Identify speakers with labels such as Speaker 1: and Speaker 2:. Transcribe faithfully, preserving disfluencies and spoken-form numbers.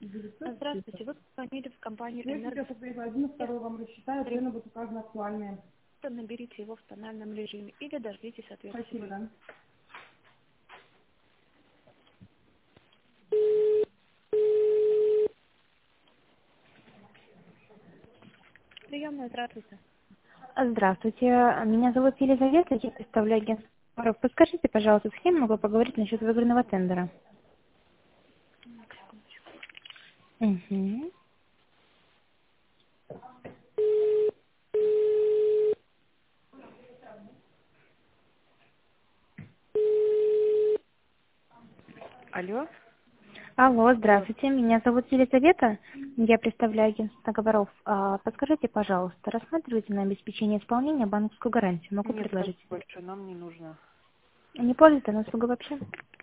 Speaker 1: Здравствуйте, вы позвонили в компанию
Speaker 2: Я сейчас
Speaker 1: «Энергосбыт».
Speaker 2: это один, второй вам рассчитаю, цены будут указаны актуальные.
Speaker 1: Наберите его в тональном режиме или дождитесь ответа
Speaker 2: Спасибо,
Speaker 1: сегодня.
Speaker 2: да.
Speaker 1: Приемная, здравствуйте.
Speaker 3: Здравствуйте, меня зовут Елизавета, я представляю агентство. Товаров. Подскажите, пожалуйста, с кем могу поговорить насчет выигранного тендера? Угу.
Speaker 1: Алло,
Speaker 3: Алло, здравствуйте, меня зовут Елизавета, я представляю агентство договоров. А, подскажите, пожалуйста, рассматриваете на обеспечение исполнения банковскую гарантию? Могу
Speaker 1: нет,
Speaker 3: предложить.
Speaker 1: спасибо большое, нам не нужно.
Speaker 3: Не пользуетесь на услугу вообще?